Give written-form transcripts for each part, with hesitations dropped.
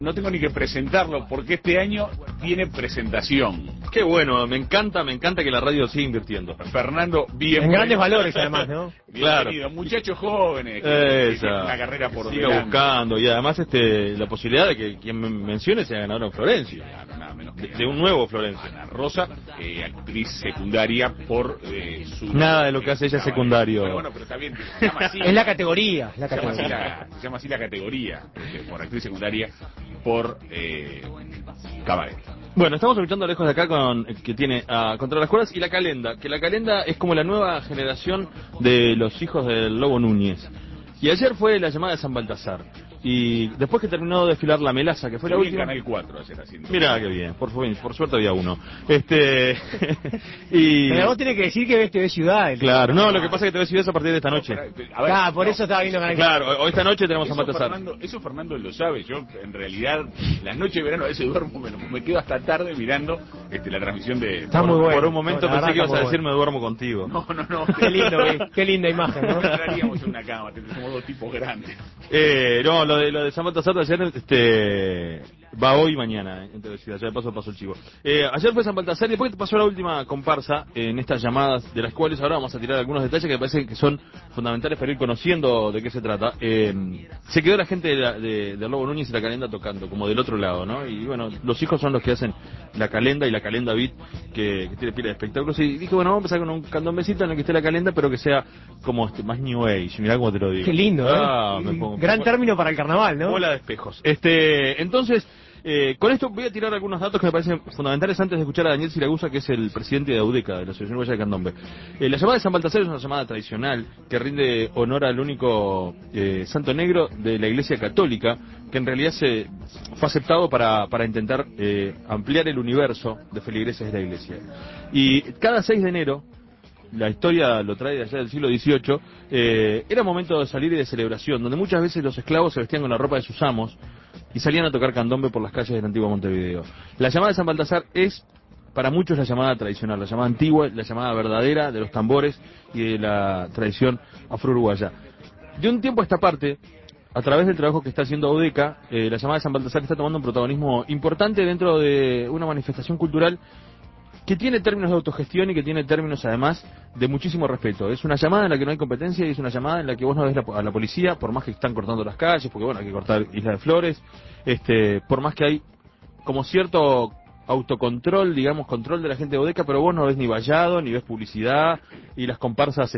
No tengo ni que presentarlo porque este año tiene presentación. Qué bueno, me encanta que la radio siga invirtiendo. Fernando, bien. En grandes valores además, ¿no? Claro. Muchachos jóvenes que tienen una carrera por siga delante. buscando, y además la posibilidad de que quien mencione sea ganador en Florencio. Claro, nada menos de un nuevo Florencio. Ana Rosa, actriz secundaria por su... Nada de lo que hace ella secundario. Bueno, pero está bien, se llama así. Es la categoría. Se llama así la categoría, por actriz secundaria por cabaret. Bueno, estamos escuchando lejos de acá que tiene Contra las Cuerdas y La Calenda, que La Calenda es como la nueva generación de los hijos del Lobo Núñez. Y ayer fue la llamada de San Baltasar. Y después que terminó de desfilar La Melaza, que fue la última... Canal 4 ayer haciendo. Mirá, qué bien, por suerte había uno. Y... Pero vos tenés que decir que ves TV Ciudad. Claro, no, lo que pasa es que TV Ciudad es a partir de esta noche. Por eso estaba viendo Canal 4. Claro, hoy esta noche tenemos San Baltasar. Eso Fernando lo sabe. Yo, en realidad, las noches de verano a veces duermo, me quedo hasta tarde mirando la transmisión de... Está muy bueno. Por un momento pensé que ibas a decir me duermo contigo. No. Qué linda imagen, ¿no? No entraríamos en una cama, somos dos tipos grandes. No, lo de San Baltasar de ayer va hoy y mañana, entonces ya de paso el chivo. Ayer fue San Baltasar y después pasó la última comparsa en estas llamadas, de las cuales ahora vamos a tirar algunos detalles que me parece que son fundamentales para ir conociendo de qué se trata. Se quedó la gente de Lobo Núñez y La Calenda tocando, como del otro lado, ¿no? Y bueno, los hijos son los que hacen La Calenda y La Calenda Beat, que tiene pila de espectáculos. Y dije, bueno, vamos a empezar con un candombecito en el que esté La Calenda, pero que sea como más New Age. Mirá cómo te lo digo. Qué lindo, gran término para el carnaval, ¿no? Bola de espejos. Entonces, con esto voy a tirar algunos datos que me parecen fundamentales antes de escuchar a Daniel Siragusa, que es el presidente de AUDECA, de la Asociación Uruguaya de Candombe. La llamada de San Baltasar es una llamada tradicional que rinde honor al único santo negro de la Iglesia Católica, que en realidad fue aceptado para intentar ampliar el universo de feligreses de la Iglesia. Y cada 6 de enero, la historia lo trae de allá del siglo XVIII, era momento de salir y de celebración, donde muchas veces los esclavos se vestían con la ropa de sus amos y salían a tocar candombe por las calles del antiguo Montevideo. La llamada de San Baltasar es, para muchos, la llamada tradicional, la llamada antigua, la llamada verdadera de los tambores y de la tradición afro-uruguaya. De un tiempo a esta parte, a través del trabajo que está haciendo AUDECA, la llamada de San Baltasar está tomando un protagonismo importante dentro de una manifestación cultural que tiene términos de autogestión y que tiene términos además de muchísimo respeto. Es una llamada en la que no hay competencia y es una llamada en la que vos no ves a la policía, por más que están cortando las calles, porque bueno, hay que cortar Isla de Flores, por más que hay como cierto autocontrol, digamos, control de la gente de AUDECA, pero vos no ves ni vallado, ni ves publicidad, y las comparsas,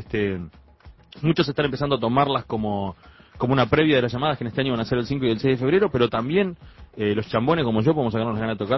muchos están empezando a tomarlas como una previa de las llamadas que en este año van a ser el 5 y el 6 de febrero, pero también los chambones como yo podemos sacarnos las ganas de tocar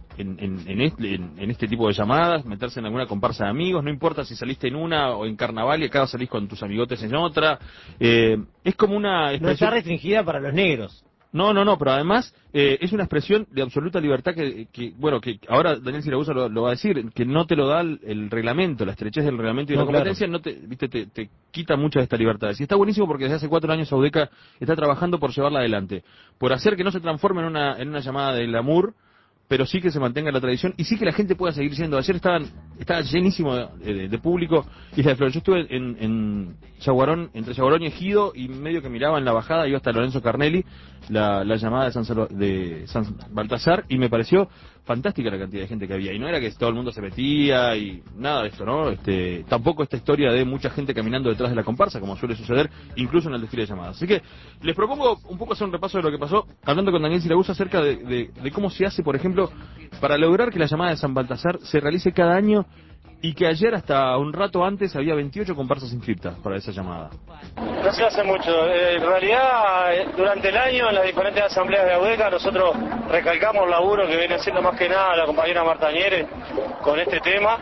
en este tipo de llamadas, meterse en alguna comparsa de amigos, no importa si saliste en una o en carnaval y acá salís con tus amigotes en otra, es como una expresión... No está restringida para los negros. No, pero además es una expresión de absoluta libertad que ahora Daniel Siragusa lo va a decir, que no te lo da el reglamento, la estrechez del reglamento y la competencia, claro. te quita muchas de estas libertades. Y está buenísimo porque desde hace 4 años AUDECA está trabajando por llevarla adelante, por hacer que no se transforme en una llamada de glamour, pero sí que se mantenga la tradición y sí que la gente pueda seguir siendo. Ayer estaba llenísimo de público Isla de Flores. Yo estuve en Yaguarón, entre Yaguarón y Ejido, y medio que miraba en la bajada, iba hasta Lorenzo Carnelli, la llamada de San Baltasar, y me pareció fantástica la cantidad de gente que había. Y no era que todo el mundo se metía y nada de esto, ¿no? Tampoco esta historia de mucha gente caminando detrás de la comparsa, como suele suceder, incluso en el desfile de llamadas. Así que les propongo un poco hacer un repaso de lo que pasó, hablando con Daniel Siragusa acerca de cómo se hace, por ejemplo, para lograr que la llamada de San Baltasar se realice cada año y que ayer hasta un rato antes había 28 comparsas inscriptas para esa llamada. No se hace mucho. En realidad, durante el año en las diferentes asambleas de AUDECA nosotros recalcamos el laburo que viene haciendo más que nada la compañera Marta Ñere con este tema.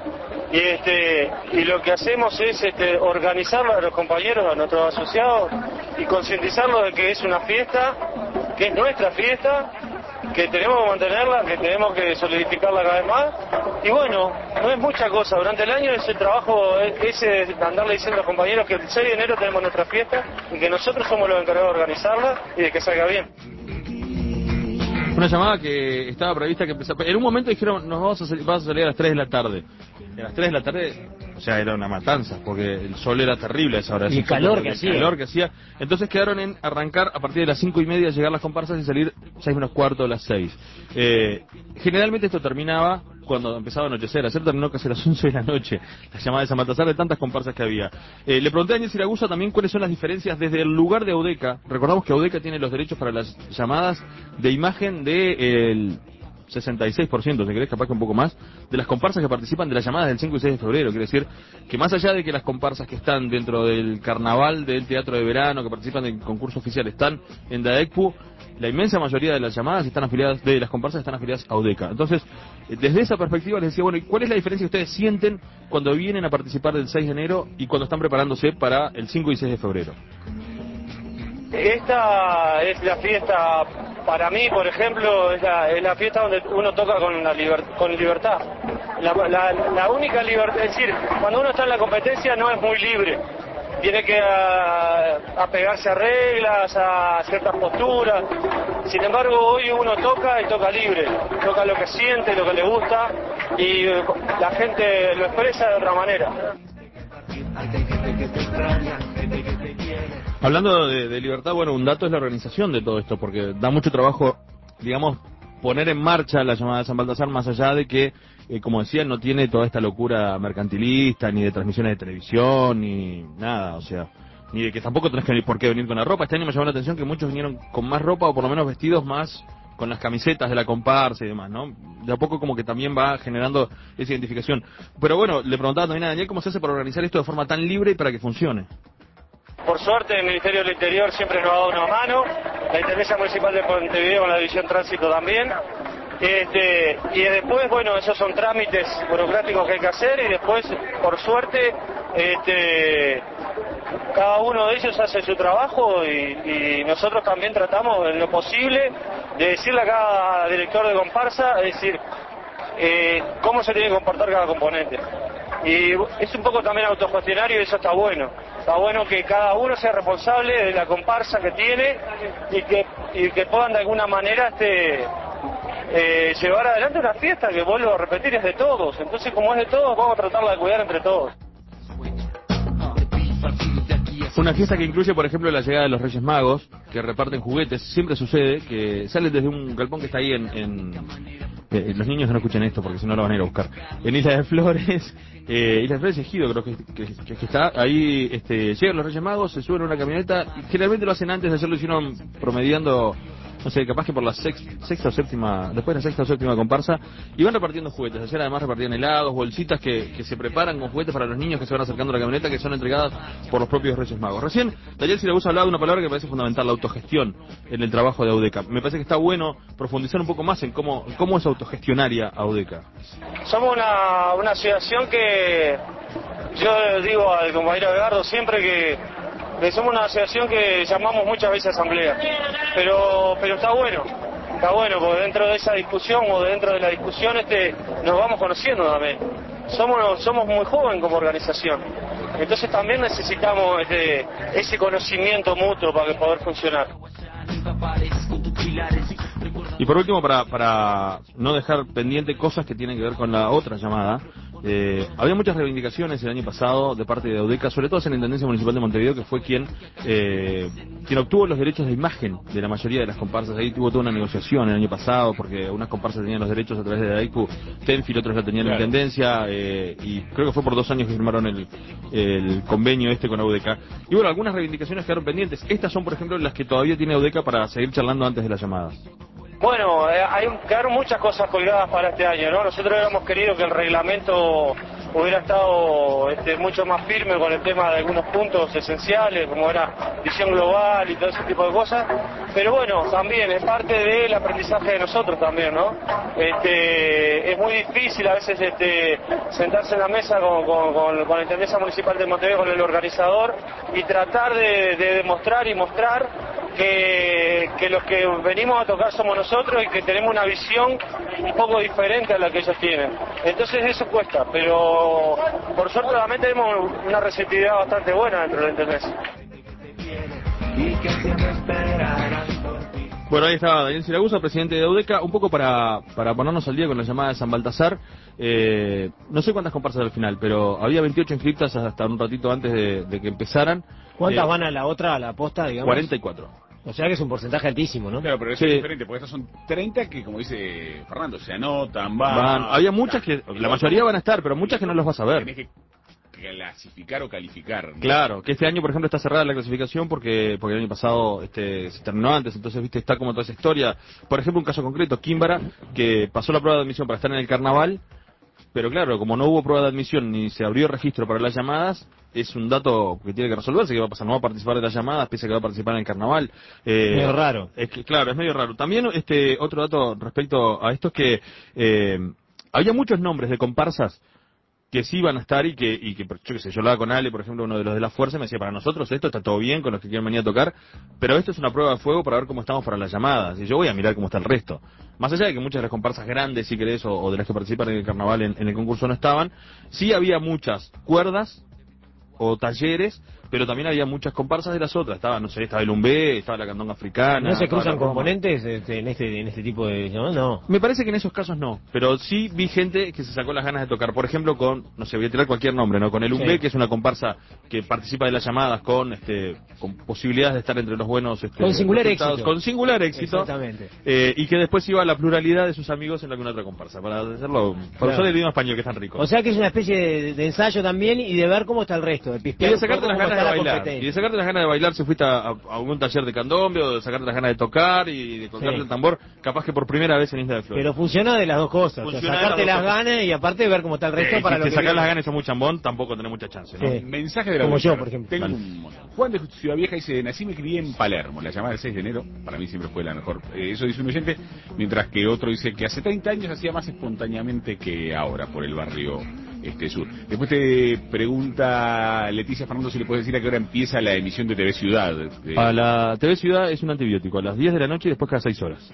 Y lo que hacemos es organizarlo a los compañeros, a nuestros asociados, y concientizarlos de que es una fiesta, que es nuestra fiesta, que tenemos que mantenerla, que tenemos que solidificarla cada vez más. Y bueno, no es mucha cosa. Durante el año ese trabajo es andarle diciendo a los compañeros que el 6 de enero tenemos nuestra fiesta y que nosotros somos los encargados de organizarla y de que salga bien. Una llamada que estaba prevista que empezara. En un momento dijeron, vas a salir a las 3 de la tarde. A las 3 de la tarde o sea, era una matanza, porque el sol era terrible a esa hora. Y el calor que hacía. El calor que hacía. Entonces quedaron en arrancar a partir de las 5:30, llegar las comparsas y salir 6 menos cuarto a las 6. Generalmente esto terminaba cuando empezaba a anochecer. Ayer terminó casi a las 11 de la noche, la llamada de San Baltasar, de tantas comparsas que había. Le pregunté a Daniel Siragusa también cuáles son las diferencias desde el lugar de Audeca. Recordamos que Audeca tiene los derechos para las llamadas de imagen del 66%, si querés, capaz que un poco más, de las comparsas que participan de las llamadas del 5 y 6 de febrero. Quiere decir que más allá de que las comparsas que están dentro del carnaval del teatro de verano, que participan del concurso oficial, están en DAECPU, la inmensa mayoría de las llamadas están afiliadas, de las comparsas están afiliadas a Audeca. Entonces, desde esa perspectiva les decía, bueno, ¿y cuál es la diferencia que ustedes sienten cuando vienen a participar del 6 de enero y cuando están preparándose para el 5 y 6 de febrero? Esta es la fiesta, para mí, por ejemplo, es la fiesta donde uno toca con libertad. La única libertad, es decir, cuando uno está en la competencia no es muy libre. Tiene que apegarse a reglas, a ciertas posturas. Sin embargo, hoy uno toca y toca libre. Toca lo que siente, lo que le gusta, y la gente lo expresa de otra manera. Hablando de libertad, bueno, un dato es la organización de todo esto, porque da mucho trabajo, digamos, poner en marcha la llamada de San Baltasar, más allá de que, como decía, no tiene toda esta locura mercantilista, ni de transmisiones de televisión, ni nada, o sea, ni de que tampoco tenés por qué venir con la ropa. Este año me llamó la atención que muchos vinieron con más ropa, o por lo menos vestidos más con las camisetas de la comparsa y demás, ¿no? De a poco como que también va generando esa identificación. Pero bueno, le preguntaba también a Daniel cómo se hace para organizar esto de forma tan libre y para que funcione. Por suerte, el Ministerio del Interior siempre nos ha dado una mano, la Intendencia Municipal de Montevideo con la División Tránsito también. Y después, bueno, esos son trámites burocráticos que hay que hacer, y después, por suerte, cada uno de ellos hace su trabajo, y nosotros también tratamos en lo posible de decirle a cada director de comparsa, es decir, cómo se tiene que comportar cada componente. Y es un poco también autogestionario, y eso está bueno. Está bueno que cada uno sea responsable de la comparsa que tiene, y que puedan de alguna manera llevar adelante una fiesta que, vuelvo a repetir, es de todos. Entonces, como es de todos, vamos a tratarla de cuidar entre todos. Una fiesta que incluye, por ejemplo, la llegada de los Reyes Magos, que reparten juguetes. Siempre sucede que salen desde un galpón que está ahí los niños no escuchen esto porque si no lo van a ir a buscar. En Isla de Flores, Isla de Flores Ejido, creo que está ahí. Llegan los Reyes Magos, se suben a una camioneta, y generalmente lo hacen antes. Ayer lo hicieron promediando, no sé, capaz que por la sexta o séptima, después de la sexta o séptima comparsa, y van repartiendo juguetes. Ayer además repartían helados, bolsitas que se preparan con juguetes para los niños que se van acercando a la camioneta, que son entregadas por los propios Reyes Magos. Recién Daniel Siragusa hablaba de una palabra que me parece fundamental, la autogestión en el trabajo de Audeca. Me parece que está bueno profundizar un poco más en cómo es autogestionaria Audeca. Somos una asociación que, yo digo al compañero Edgardo siempre que somos una asociación que llamamos muchas veces asamblea, pero está bueno, porque dentro de esa discusión, o dentro de la discusión, nos vamos conociendo también. Somos muy jóvenes como organización, entonces también necesitamos ese conocimiento mutuo para poder funcionar. Y por último, para no dejar pendiente cosas que tienen que ver con la otra llamada, había muchas reivindicaciones el año pasado de parte de Audeca, sobre todo en la Intendencia Municipal de Montevideo, que fue quien obtuvo los derechos de imagen de la mayoría de las comparsas. Ahí tuvo toda una negociación el año pasado, porque unas comparsas tenían los derechos a través de DAICU, Tenfil, otros la tenían en Intendencia, y creo que fue por 2 años que firmaron el convenio con Audeca. Y bueno, algunas reivindicaciones quedaron pendientes. Estas son, por ejemplo, las que todavía tiene Audeca para seguir charlando antes de las llamadas. Bueno, quedaron muchas cosas colgadas para este año, ¿no? Nosotros hubiéramos querido que el reglamento hubiera estado mucho más firme con el tema de algunos puntos esenciales, como era visión global y todo ese tipo de cosas. Pero bueno, también es parte del aprendizaje de nosotros también, ¿no? Es muy difícil a veces sentarse en la mesa con la Intendencia Municipal de Montevideo, con el organizador, y tratar de demostrar y mostrar que los que venimos a tocar somos nosotros, y que tenemos una visión un poco diferente a la que ellos tienen. Entonces eso cuesta, pero por suerte también tenemos una receptividad bastante buena dentro de la Intendencia. Bueno, ahí está Daniel Siragusa, presidente de Audeca. Un poco para ponernos al día con la llamada de San Baltasar. No sé cuántas comparsas al final, pero había 28 inscriptas hasta un ratito antes de que empezaran. ¿Cuántas van a la otra, a la posta, digamos? 44. O sea que es un porcentaje altísimo, ¿no? Claro, pero eso es diferente, porque estas son 30 que, como dice Fernando, se anotan, van. Había muchas que, la mayoría van a estar, pero muchas que no los vas a ver. Tenés que clasificar o calificar, ¿no? Claro, que este año, por ejemplo, está cerrada la clasificación porque el año pasado se terminó antes, entonces, viste, está como toda esa historia. Por ejemplo, un caso concreto, Químbara, que pasó la prueba de admisión para estar en el carnaval, pero claro, como no hubo prueba de admisión ni se abrió registro para las llamadas, es un dato que tiene que resolverse, que va a pasar, no va a participar de las llamadas, pese a que va a participar en el carnaval. Medio raro. Es que, claro, es medio raro. También otro dato respecto a esto es que había muchos nombres de comparsas que sí iban a estar y que yo qué sé, yo hablaba con Ale, por ejemplo, uno de los de la Fuerza, y me decía, para nosotros esto está todo bien con los que quieren venir a tocar, pero esto es una prueba de fuego para ver cómo estamos para las llamadas, y yo voy a mirar cómo está el resto. Más allá de que muchas de las comparsas grandes, si querés, o de las que participan en el carnaval en el concurso no estaban, sí había muchas cuerdas o talleres, pero también había muchas comparsas de las otras. Estaba, no sé, estaba el Umbé, estaba la Candonga Africana. ¿No se cruzan componentes en este tipo de...? No. Me parece que en esos casos no, pero sí vi gente que se sacó las ganas de tocar. Por ejemplo, con, no sé, voy a tirar cualquier nombre, ¿no? Con el Umbé, que es una comparsa que participa de las llamadas con posibilidades de estar entre los buenos... con singular éxito. Con singular éxito. Exactamente. Y que después iba a la pluralidad de sus amigos en alguna otra comparsa, para hacerlo, para usar el idioma español, que es tan rico. O sea que es una especie de ensayo también y de ver cómo está el resto, de pispear. Y de sacarte las ganas de bailar. Y de sacarte las ganas de bailar si fuiste a algún taller de candombe, o de sacarte las ganas de tocar y de colgarte el tambor, capaz que por primera vez en Isla de Flores. Pero funciona de las dos cosas. O sea, sacarte las ganas y aparte ver cómo está el resto para lo que... Si te sacas las ganas y sos muy chambón, tampoco tenés mucha chance, ¿no? Mensaje de la como audiencia. yo, por ejemplo. Tengo un montón. Juan de Ciudad Vieja dice, nací y me crié en Palermo. La llamada del 6 de enero, para mí siempre fue la mejor. Eso dice un oyente, mientras que otro dice que hace 30 años hacía más espontáneamente que ahora por el barrio sur. Después te pregunta Leticia Fernando si le puedes decir a qué hora empieza la emisión de TV Ciudad. A la TV Ciudad es un antibiótico, a las 10 de la noche y después cada 6 horas.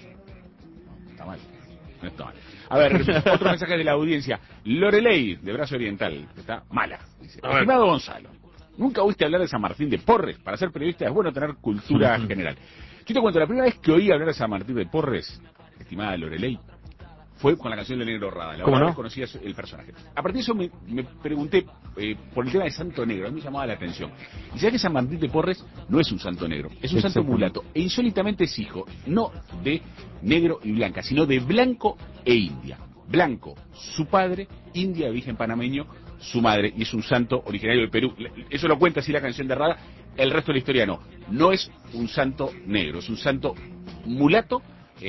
Está mal. No está mal. A ver, otro mensaje de la audiencia. Loreley, de Brazo Oriental, está mala. Dice, estimado Gonzalo, ¿nunca oíste hablar de San Martín de Porres? Para ser periodista es bueno tener cultura general. Yo te cuento, la primera vez que oí hablar de San Martín de Porres, estimada Loreley, fue con la canción de Negro Rada. La verdad, conocía el personaje. A partir de eso me pregunté por el tema de Santo Negro. A mí me llamaba la atención. Y sabes que San Martín de Porres no es un santo negro, es un santo mulato. E insólitamente es hijo, no de negro y blanca, sino de blanco e india. Blanco, su padre, india de origen panameño, su madre, y es un santo originario del Perú. Eso lo cuenta así la canción de Rada. El resto de la historia no. No es un santo negro, es un santo mulato.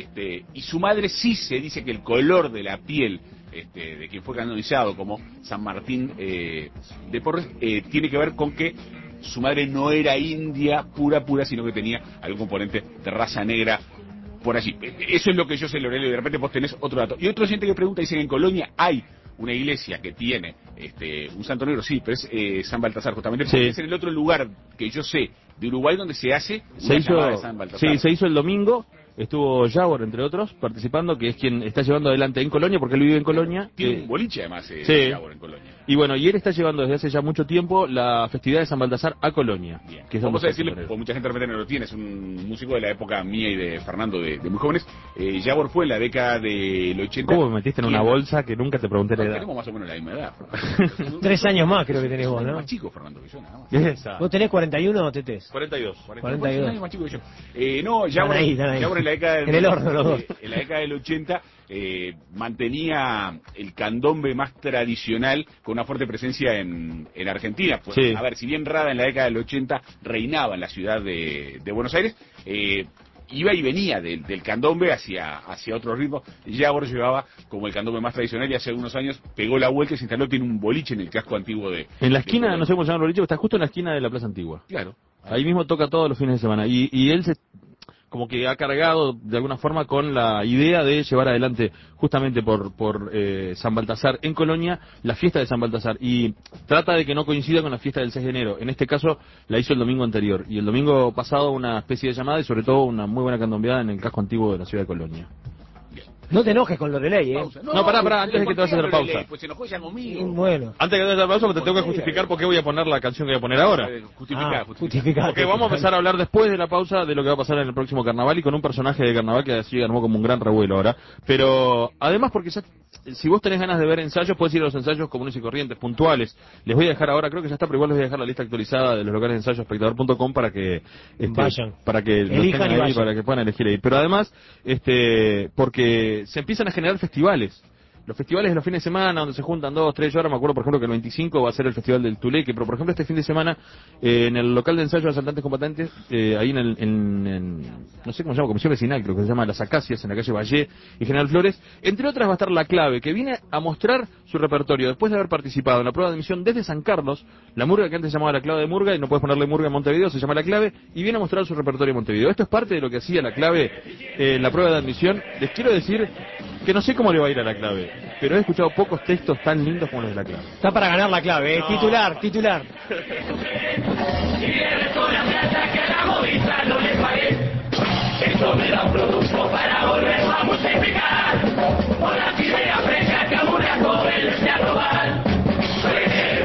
Y su madre sí se dice que el color de la piel de quien fue canonizado como San Martín de Porres tiene que ver con que su madre no era india pura, sino que tenía algún componente de raza negra por allí. Eso es lo que yo sé, Lorelio, y de repente vos tenés otro dato. Y otro gente que pregunta, dice que en Colonia hay una iglesia que tiene un santo negro, sí, pero es San Baltasar justamente, porque es en el otro lugar que yo sé de Uruguay donde se hace una llamada de San Baltasar. Sí, se hizo el domingo. Estuvo Yabor, entre otros, participando, que es quien está llevando adelante en Colonia, porque él vive en Colonia. Tiene un boliche, además, Yabor en Colonia. Y bueno, y él está llevando desde hace ya mucho tiempo la festividad de San Baltasar a Colonia. Bien. Que es vamos a decirle, porque mucha gente de repente no lo tiene, es un músico de la época mía y de Fernando, de muy jóvenes. Yabor fue en la década del 80. ¿Cómo me metiste en una bolsa que nunca te pregunté la edad? Tenemos más o menos la misma edad. 3 años más creo que tenés vos, ¿no? Más chico, Fernando, que yo, nada más. Esa. ¿Vos tenés 41 o tetés? 42. 42 años más chico que yo. No, Yabor en la década del... En el horno los dos. En la década del 80 mantenía el candombe más tradicional con una fuerte presencia en Argentina. Pues, a ver, si bien Rada en la década del 80 reinaba en la ciudad de Buenos Aires, iba y venía del candombe hacia otro ritmo. Yabor llevaba como el candombe más tradicional y hace unos años pegó la vuelta y se instaló, tiene un boliche en el casco antiguo de... En la esquina, no sé cómo se llama el boliche, está justo en la esquina de la Plaza Antigua. Claro. Ahí mismo toca todos los fines de semana. Y él como que ha cargado de alguna forma con la idea de llevar adelante justamente por San Baltasar en Colonia la fiesta de San Baltasar, y trata de que no coincida con la fiesta del 6 de enero. En este caso la hizo el domingo anterior, y el domingo pasado una especie de llamada y sobre todo una muy buena candombeada en el casco antiguo de la ciudad de Colonia. No te enojes con Loreley, No, pará, antes de que te vayas a hacer pausa. Pues se enojó ya conmigo. Bueno. Antes de que te vayas a hacer pausa, te tengo que justificar por qué voy a poner la canción que voy a poner ahora. Justificar. Porque vamos a empezar a hablar después de la pausa de lo que va a pasar en el próximo carnaval y con un personaje de carnaval que así armó como un gran revuelo ahora. Pero además porque ya, si vos tenés ganas de ver ensayos, puedes ir a los ensayos comunes y corrientes, puntuales. Les voy a dejar ahora, creo que ya está, pero igual les voy a dejar la lista actualizada de los locales de ensayos espectador.com para que vayan, para que elijan los tengan ahí, y para que puedan elegir ahí. Pero además, porque se empiezan a generar festivales. Los festivales de los fines de semana, donde se juntan 2, 3, yo ahora me acuerdo, por ejemplo, que el 25 va a ser el Festival del Tuleque, pero por ejemplo este fin de semana, en el local de ensayo de asaltantes combatantes, ahí en no sé cómo se llama, Comisión Vecinal, creo que se llama Las Acacias, en la calle Valle y General Flores, entre otras va a estar La Clave, que viene a mostrar su repertorio, después de haber participado en la prueba de admisión desde San Carlos, la murga que antes se llamaba La Clave de Murga, y no puedes ponerle Murga en Montevideo, se llama La Clave, y viene a mostrar su repertorio en Montevideo. Esto es parte de lo que hacía La Clave en la prueba de admisión. Les quiero decir que no sé cómo le va a ir a La Clave, pero he escuchado pocos textos tan lindos como los de La Clave. Está para ganar La Clave, no. Titular. Esto me da un producto para volver a multiplicar. Con las ideas frescas que aún las jóvenes se a robar. Fue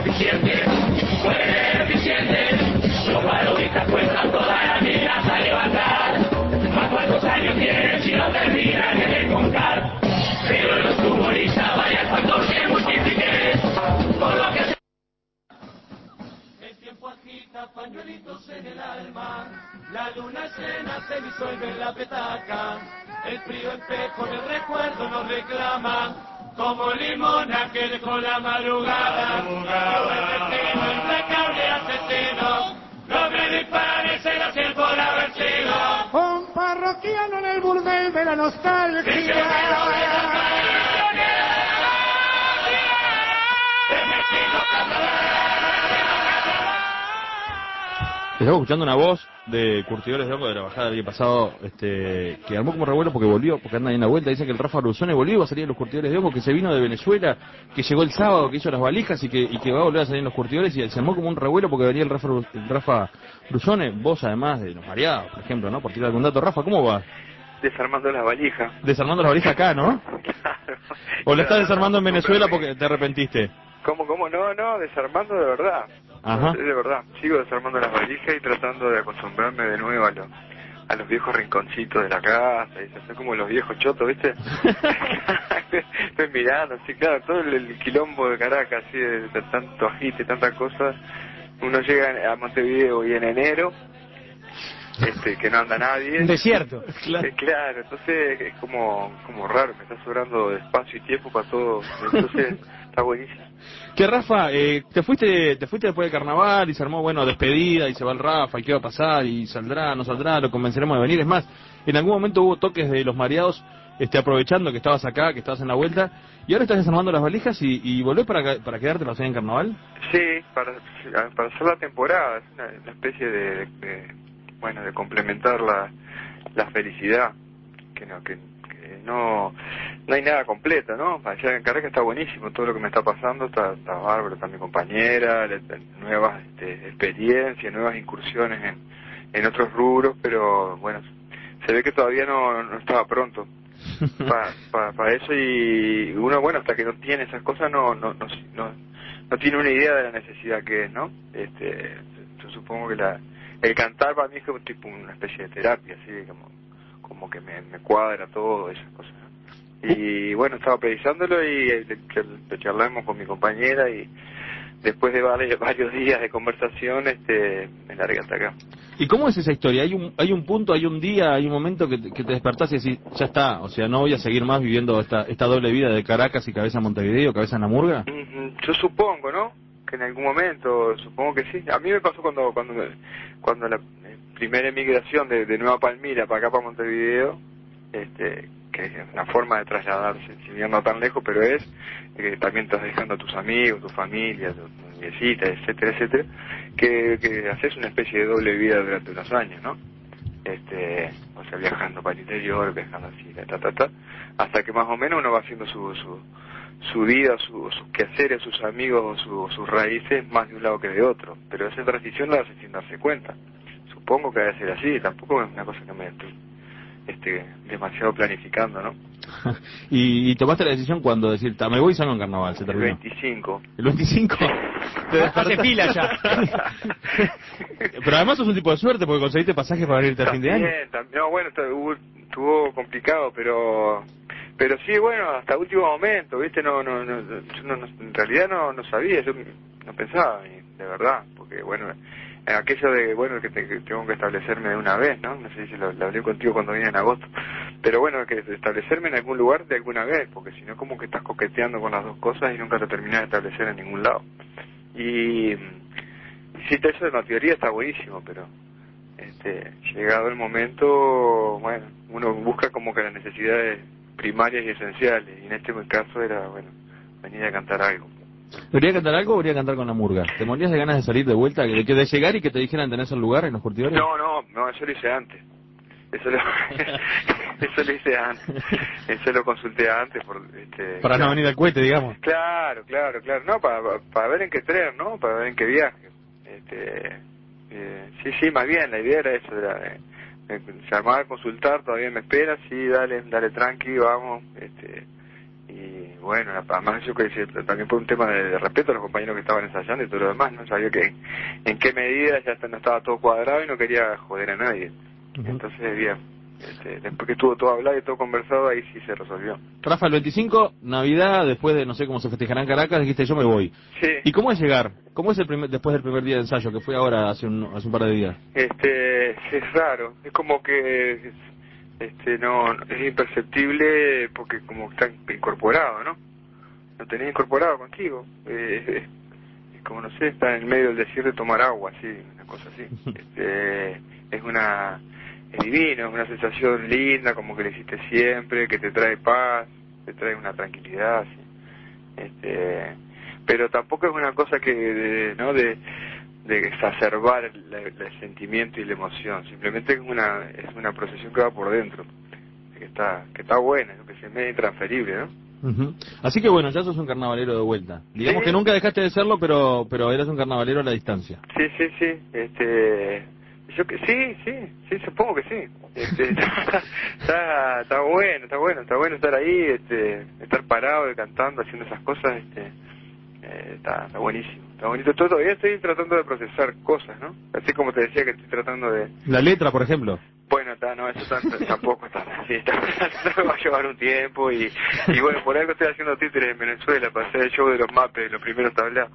eficiente. Los parodistas cuentan todas las miras a levantar. ¿A cuántos años tienen si no terminan de contar? Pero los humoristas vaya el factor que multiplique. Por lo que el tiempo agita pañuelitos en el alma. La luna llena se disuelve en la petaca. El frío espejo del recuerdo nos reclama. Como limona que dejó la madrugada. El destino implacable asesino. No me dispares en el tiempo de haber sido un parroquiano en el burdel de la nostalgia. Estamos escuchando una voz de Curtidores de Hongo de la bajada del año pasado, que armó como revuelo porque volvió, porque anda ahí en la vuelta. Dice que el Rafa Brusone volvió a salir de los Curtidores de Hongo, que se vino de Venezuela, que llegó el sábado, que hizo las valijas y que va a volver a salir en los Curtidores, y se armó como un revuelo porque venía el Rafa Brusone. Vos, además de los mareados, por ejemplo, ¿no? Por tirar algún dato. Rafa, ¿cómo va? Desarmando las valijas. Desarmando las valijas acá, ¿no? Claro. ¿O la estás desarmando en Venezuela porque te arrepentiste? ¿Cómo? No, desarmando de verdad. Ajá. De verdad, sigo desarmando las valijas y tratando de acostumbrarme de nuevo a los viejos rinconcitos de la casa, y se hace como los viejos chotos, ¿viste? Estoy mirando, sí, claro, todo el quilombo de Caracas, así, de tanto agite, tantas cosas. Uno llega a Montevideo y en enero, que no anda nadie. Un desierto. Claro, entonces es como raro, me está sobrando espacio y tiempo para todo, entonces está buenísimo. Que Rafa, te fuiste después del carnaval y se armó, despedida y se va el Rafa y qué va a pasar y saldrá, no saldrá, lo convenceremos de venir. Es más, en algún momento hubo toques de los mareados, aprovechando que estabas acá, que estabas en la vuelta, y ahora estás desarmando las valijas y volvés para quedarte la en carnaval. Sí, para hacer la temporada, es una especie de complementar la felicidad, que no hay nada completo, ¿no? Allá en Caracas está buenísimo, todo lo que me está pasando está bárbaro, está mi compañera, nuevas experiencias, nuevas incursiones en otros rubros, pero bueno, se ve que todavía no estaba pronto para eso, y uno, hasta que no tiene esas cosas no tiene una idea de la necesidad que es, ¿no? Yo supongo que el cantar para mí es como tipo una especie de terapia, así como que me cuadra todo, esas cosas, ¿no? Y estaba pensándolo y lo charlamos con mi compañera, y después de varios días de conversación me largué hasta acá. ¿Y cómo es esa historia? ¿Hay un punto, hay un día, hay un momento que te despertás y decís, ya está, o sea, no voy a seguir más viviendo esta doble vida de Caracas y cabeza en Montevideo, cabeza en la murga? Yo supongo, ¿no? Que en algún momento, supongo que sí. A mí me pasó cuando la primera emigración de Nueva Palmira para acá, para Montevideo, que es una forma de trasladarse, si bien no tan lejos, pero es que también estás dejando a tus amigos, tu familia, tu nietecita, etcétera, que haces una especie de doble vida durante unos años, ¿no? O sea, viajando para el interior, viajando así, hasta que más o menos uno va haciendo su vida, sus quehaceres, sus amigos, sus raíces, más de un lado que de otro. Pero esa transición la hace sin darse cuenta. Supongo que debe ser así, tampoco es una cosa que demasiado planificando, ¿no? y tomaste la decisión cuando decir, me voy y salgo en carnaval, se terminó. El 25. ¿El 25? Te hace fila ya. Pero además sos un tipo de suerte porque conseguiste pasajes para irte a fin de año. No, bueno, estuvo complicado, pero sí, bueno, hasta último momento, ¿viste? No, en realidad no sabía, yo no pensaba, de verdad, porque bueno, aquello de, bueno, que tengo que establecerme de una vez, ¿no? No sé si lo hablé contigo cuando vine en agosto, pero bueno, que establecerme en algún lugar de alguna vez, porque si no como que estás coqueteando con las dos cosas y nunca te terminás de establecer en ningún lado. Y sí, eso en la teoría está buenísimo, pero llegado el momento, bueno, uno busca como que las necesidades primarias y esenciales, y en este caso era, bueno, venir a cantar algo. ¿Debería cantar algo o debería cantar con la murga? ¿Te morías de ganas de salir de vuelta, de llegar y que te dijeran tenés el lugar en los curtidores? No, eso lo hice antes. Eso lo hice antes. Eso lo consulté antes. Para no venir al cohete, digamos. Claro. No, para ver en qué tren, ¿no? Para ver en qué viaje. Sí, más bien, la idea era eso. Se armaba a consultar, todavía me espera, sí, dale tranqui, vamos. Y bueno, además yo que también por un tema de respeto a los compañeros que estaban ensayando y todo lo demás, no sabía que en qué medida ya no estaba todo cuadrado y no quería joder a nadie. Entonces, bien, después que estuvo todo hablado y todo conversado, ahí sí se resolvió. Rafa, el 25, Navidad, después de, no sé cómo se festejará en Caracas, dijiste yo me voy. Sí. ¿Y cómo es llegar? ¿Cómo es después del primer día de ensayo, que fue ahora hace un par de días? Es raro, es como que no es imperceptible porque como está incorporado, ¿no? Lo tenés incorporado contigo. Es como, no sé, estar en el medio del desierto y tomar agua, así, una cosa así. Es divino, es una sensación linda, como que lo hiciste siempre, que te trae paz, te trae una tranquilidad, así. Pero tampoco es una cosa que, de exacerbar el sentimiento y la emoción, simplemente es una procesión que va por dentro, que está buena, que se me es intransferible, ¿no? Así que bueno, ya sos un carnavalero de vuelta. Digamos que nunca dejaste de serlo, pero eres un carnavalero a la distancia. Sí. Yo que sí, supongo que sí. Está bueno estar ahí, estar parado, cantando, haciendo esas cosas, está buenísimo. Está bonito. Todavía estoy tratando de procesar cosas, ¿no? Así como te decía que estoy tratando de... La letra, por ejemplo. Bueno, eso tampoco está así. Va a llevar un tiempo y bueno, por algo estoy haciendo títeres en Venezuela para hacer el show de los mapes, los primeros tablados.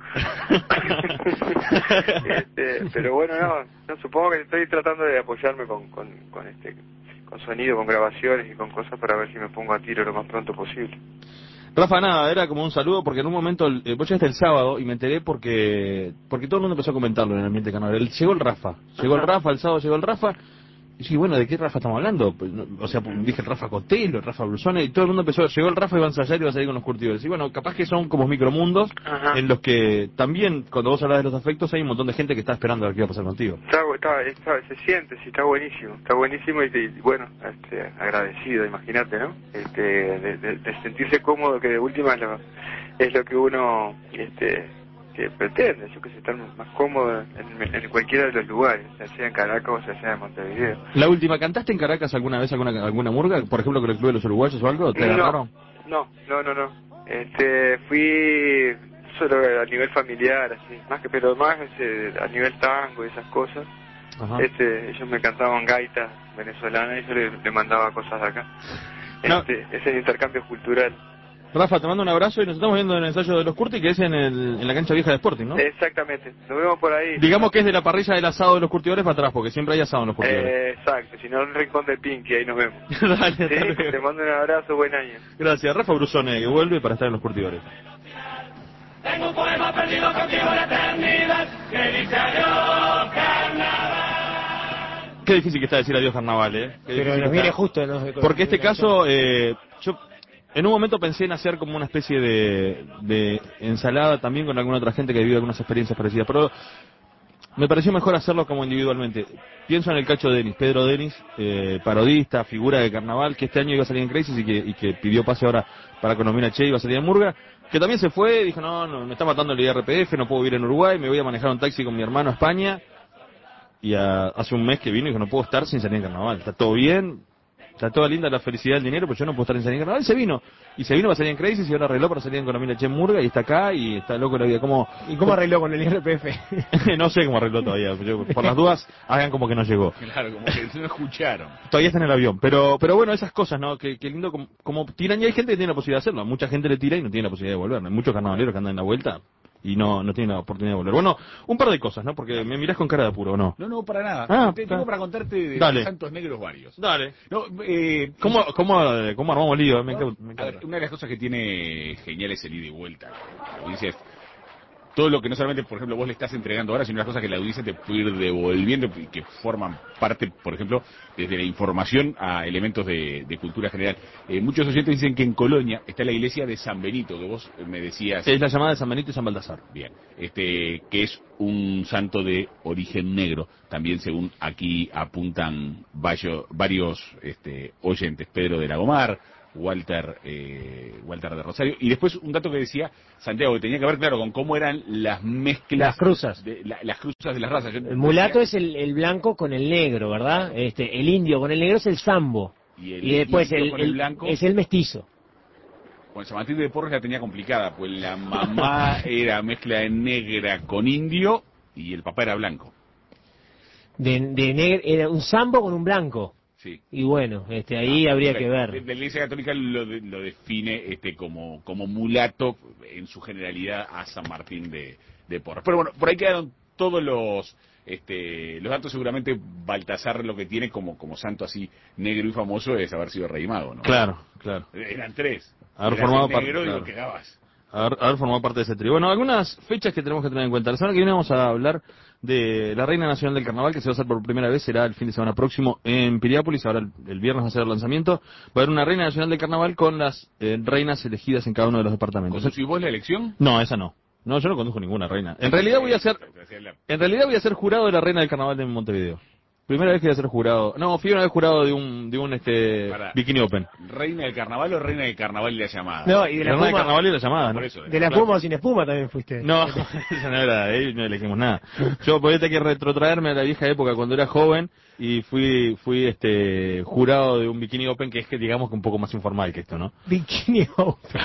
Pero bueno, no, supongo que estoy tratando de apoyarme con sonido, con grabaciones y con cosas para ver si me pongo a tiro lo más pronto posible. Rafa, nada, era como un saludo porque en un momento, vos llegaste el sábado y me enteré porque todo el mundo empezó a comentarlo en el ambiente canal. Llegó el Rafa, el sábado llegó el Rafa. Y sí, bueno, ¿de qué Rafa estamos hablando? Pues, o sea, dije el Rafa Cotelo, el Rafa Brusone, y todo el mundo empezó, llegó el Rafa y va a ensayar y va a salir con los curtidores. Y bueno, capaz que son como micromundos en los que también, cuando vos hablas de los afectos, hay un montón de gente que está esperando a ver qué va a pasar contigo. Se siente, sí, está buenísimo y bueno, agradecido, imagínate, ¿no? De sentirse cómodo, que de última es lo que uno, que pretende, yo que sé, estar más cómodo en cualquiera de los lugares, ya sea en Caracas o sea en Montevideo. La última, ¿cantaste en Caracas alguna vez alguna murga? Por ejemplo, con el Club de los Uruguayos o algo, ¿te agarraron? No. Fui solo a nivel familiar, así, pero más a nivel tango y esas cosas. Ellos me cantaban gaitas venezolanas y yo le mandaba cosas de acá. Ese intercambio cultural. Rafa, te mando un abrazo y nos estamos viendo en el ensayo de los Curti, que es en la cancha vieja de Sporting, ¿no? Exactamente, nos vemos por ahí. Digamos que es de la parrilla del asado de los curtidores para atrás, porque siempre hay asado en los curtidores. Exacto, si no, en el rincón de Pinky, ahí nos vemos. Dale, ¿sí? Te mando un abrazo, buen año. Gracias, Rafa Brusone, que vuelve para estar en los curtidores. Tengo un poema perdido contigo en la eternidad, que dice adiós, carnaval. Qué difícil que está decir adiós, carnaval, ¿eh? Pero nos viene justo, ¿no? Porque este caso, yo... En un momento pensé en hacer como una especie de ensalada también con alguna otra gente que ha vivido algunas experiencias parecidas, pero me pareció mejor hacerlo como individualmente. Pienso en el Cacho Denis, Pedro Denis, parodista, figura de carnaval, que este año iba a salir en Crisis y que pidió pase ahora para Economía Che, iba a salir en Murga, que también se fue, dijo, no, me está matando el IRPF, no puedo vivir en Uruguay, me voy a manejar un taxi con mi hermano a España, y hace un mes que vino y dijo, no puedo estar sin salir en carnaval, está todo bien. está toda linda la felicidad del dinero, pues yo no puedo estar en San Carnaval. Se vino para salir en Crisis y ahora arregló para salir en Economía Chen Murga y está acá y está loco la vida. ¿Y cómo arregló con el IRPF? No sé cómo arregló todavía. Por las dudas, hagan como que no llegó. Claro, como que no escucharon. Todavía está en el avión. Pero bueno, esas cosas, ¿no? Que lindo como tiran, y hay gente que tiene la posibilidad de hacerlo. Mucha gente le tira y no tiene la posibilidad de volver. Hay muchos carnavaleros que andan en la vuelta y no tienen la oportunidad de volver. Bueno, un par de cosas, ¿no? Porque me mirás con cara de apuro, ¿o no? No, para nada. Tengo para contarte de santos negros varios. Dale. No, ¿Cómo armamos lío? Me encanta. Una de las cosas que tiene genial es el ida y vuelta. La audiencia es todo lo que no solamente, por ejemplo, vos le estás entregando ahora, sino las cosas que la audiencia te puede ir devolviendo y que forman parte, por ejemplo, desde la información a elementos de cultura general. Muchos oyentes dicen que en Colonia está la iglesia de San Benito, que vos me decías. Es la llamada de San Benito y San Baltasar. Bien, que es un santo de origen negro, también según aquí apuntan varios oyentes. Pedro de Lagomar, Walter de Rosario, y después un dato que decía Santiago, que tenía que ver, claro, con cómo eran las mezclas, las cruzas de las razas. El mulato es el blanco con el negro, ¿verdad? El indio con el negro es el sambo, y después el blanco es el mestizo. Bueno, San Martín de Porres la tenía complicada, pues la mamá era mezcla de negra con indio y el papá era blanco. Era un sambo con un blanco. Sí. Y bueno, ahí habría que ver. La Iglesia Católica lo define como mulato en su generalidad a San Martín de Porres. Pero bueno, por ahí quedaron todos los datos. Seguramente Baltasar lo que tiene como santo así negro y famoso es haber sido rey mago, ¿no? Claro. Eran tres. Haber formado negro y lo quedabas. Haber formado parte de ese trío. Bueno, algunas fechas que tenemos que tener en cuenta. La semana que viene vamos a hablar de la Reina Nacional del Carnaval, que se va a hacer por primera vez, será el fin de semana próximo en Piriápolis. Ahora el viernes va a ser el lanzamiento. Va a haber una Reina Nacional del Carnaval con las reinas elegidas en cada uno de los departamentos. ¿Conducís vos la elección? No, esa no. No, yo no condujo ninguna reina. En realidad voy a ser jurado de la Reina del Carnaval de Montevideo. Primera vez que voy a ser jurado. No, fui una vez jurado de un Bikini Open. ¿Reina del Carnaval o Reina del Carnaval y la llamada? No, y de la Reina del Carnaval y la llamada, ¿no? Por eso, de la espuma o sin espuma también fuiste. No, esa no era, ahí no elegimos nada. Yo podía tener que retrotraerme a la vieja época cuando era joven y fui jurado de un Bikini Open, que es digamos que un poco más informal que esto, ¿no? Bikini Open.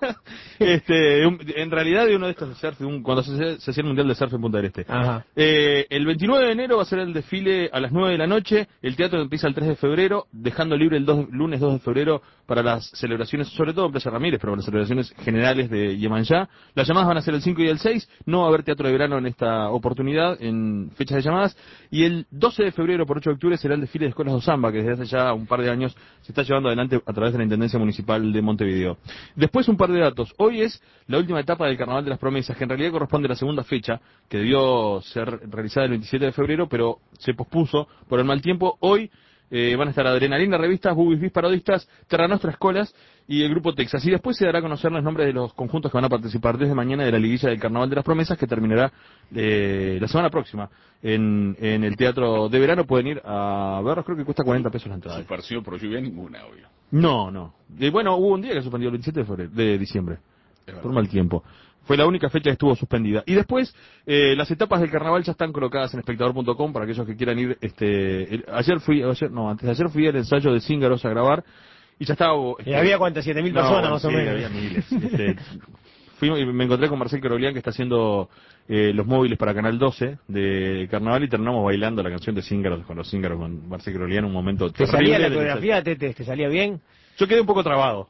En realidad de uno de estos de surf, cuando se hacía el Mundial de Surf en Punta del Este. Ajá. El 29 de enero va a ser el desfile a las 9 de la noche. El teatro empieza el 3 de febrero, dejando libre el lunes 2 de febrero para las celebraciones, sobre todo en Plaza Ramírez, pero para las celebraciones generales de Yemanjá. Las llamadas van a ser el 5 y el 6. No va a haber teatro de verano en esta oportunidad, en fechas de llamadas. Y el 12 de febrero por 8 de octubre será el desfile de escuelas de Zamba, que desde hace ya un par de años se está llevando adelante a través de la Intendencia Municipal de Montevideo. Después un par de datos. Hoy es la última etapa del Carnaval de las Promesas, que en realidad corresponde a la segunda fecha, que debió ser realizada el 27 de febrero, pero se pospuso por el mal tiempo. Hoy van a estar Adrenalina Revistas, Bubis Bis Parodistas, Terra Nostra Escolas y el Grupo Texas. Y después se dará a conocer los nombres de los conjuntos que van a participar desde mañana de la liguilla del Carnaval de las Promesas, que terminará la semana próxima en el Teatro de Verano. Pueden ir a verlos, creo que cuesta 40 pesos la entrada. Suspensión por lluvia ninguna, obvio. No. Bueno, hubo un día que suspendió el 27 de diciembre, por mal tiempo. Fue la única fecha que estuvo suspendida. Y después, las etapas del carnaval ya están colocadas en espectador.com para aquellos que quieran ir. Antes de ayer fui al ensayo de Cíngaros a grabar y ya estaba. ¿Y había cuántas? 7.000 personas más o menos. Había miles. Me encontré con Marcel Carolián, que está haciendo los móviles para Canal 12 de carnaval, y terminamos bailando la canción de Cíngaros con los Cíngaros, con Marcel Carolián, un momento ¿Te salía la coreografía, Tete? ¿Te salía bien? Yo quedé un poco trabado.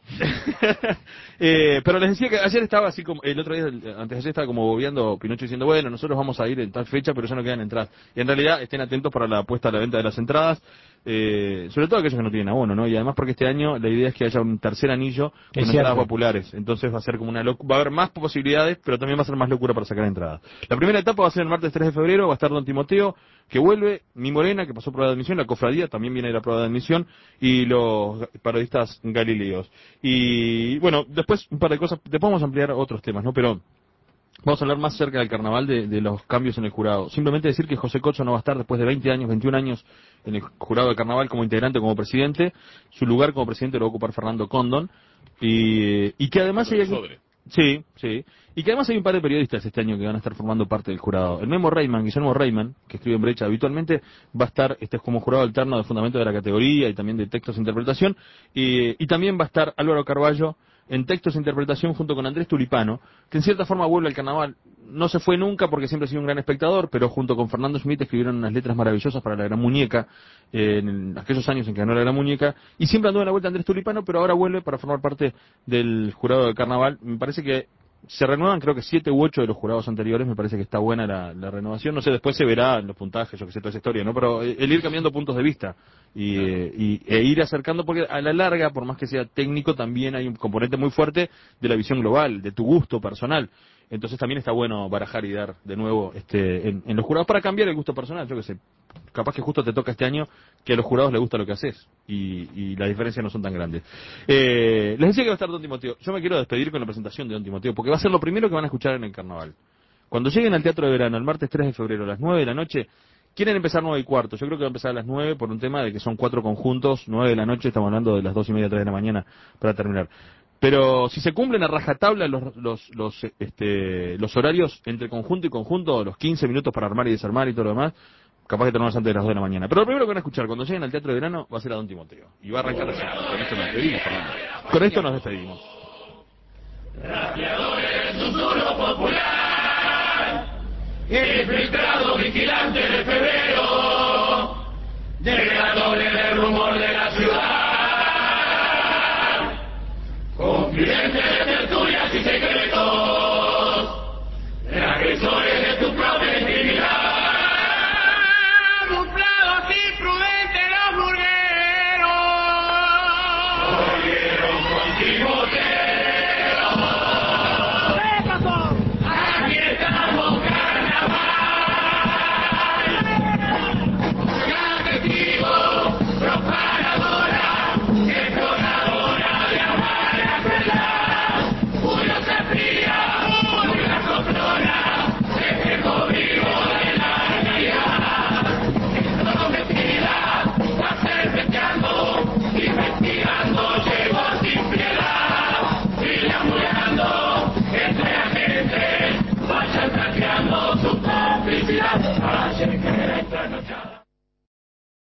Pero les decía que ayer estaba así como, el otro día, antes de ayer estaba como bobeando Pinocho diciendo, bueno, nosotros vamos a ir en tal fecha, pero ya no quedan entradas. Y en realidad estén atentos para la puesta a la venta de las entradas, sobre todo aquellos que no tienen abono, ¿no? Y además porque este año la idea es que haya un tercer anillo con entradas populares. Entonces va a ser como va a haber más posibilidades, pero también va a ser más locura para sacar entradas. La primera etapa va a ser el martes 3 de febrero, va a estar Don Timoteo, que vuelve, Mi Morena, que pasó prueba de admisión, la Cofradía también viene de la prueba de admisión, y los parodistas Galileos. Y bueno, después un par de cosas, después vamos a ampliar otros temas, ¿no? Pero vamos a hablar más cerca del carnaval de los cambios en el jurado. Simplemente decir que José Cocho no va a estar después de 21 años en el jurado de carnaval como integrante, como presidente. Su lugar como presidente lo va a ocupar Fernando Condon. Y que además hay Sí, sí. Y que además hay un par de periodistas este año que van a estar formando parte del jurado. El Memo Reyman, Guillermo Reyman, que escribe en Brecha habitualmente, va a estar como jurado alterno de fundamento de la categoría y también de textos de interpretación. Y también va a estar Álvaro Carballo en textos de interpretación junto con Andrés Tulipano, que en cierta forma vuelve al carnaval. No se fue nunca porque siempre ha sido un gran espectador, pero junto con Fernando Schmidt escribieron unas letras maravillosas para La Gran Muñeca, en aquellos años en que ganó La Gran Muñeca, y siempre anduvo en la vuelta Andrés Tulipano, pero ahora vuelve para formar parte del jurado del carnaval. Me parece que se renuevan, creo que 7 u 8 de los jurados anteriores. Me parece que está buena la renovación. No sé, después se verá en los puntajes, yo que sé, toda esa historia, ¿no? Pero el ir cambiando puntos de vista e ir acercando, porque a la larga, por más que sea técnico, también hay un componente muy fuerte de la visión global, de tu gusto personal. Entonces también está bueno barajar y dar de nuevo en los jurados para cambiar el gusto personal. Yo que sé, capaz que justo te toca este año que a los jurados les gusta lo que haces y las diferencias no son tan grandes. Les decía que va a estar Don Timoteo. Yo me quiero despedir con la presentación de Don Timoteo porque va a ser lo primero que van a escuchar en el carnaval. Cuando lleguen al Teatro de Verano el martes 3 de febrero a las 9 de la noche, quieren empezar 9:15. Yo creo que va a empezar a las 9 por un tema de que son 4 conjuntos. 9 de la noche, estamos hablando de las 2:30, 3 de la mañana para terminar. Pero si se cumplen a rajatabla los horarios entre conjunto y conjunto, los 15 minutos para armar y desarmar y todo lo demás, capaz que terminamos antes de las 2 de la mañana. Pero lo primero que van a escuchar cuando lleguen al Teatro de Verano va a ser a Don Timoteo. Y va a arrancar así. Con esto nos despedimos, Fernando. Con esto nos despedimos. Rapeadores, susurro popular, infiltrado vigilante de febrero, degradadores del rumor de la ciudad. Confidentes de tertulias y secretos, agresores de tu propia intimidad, camuflados imprudentes los burgueros, volvieron con Timoteo.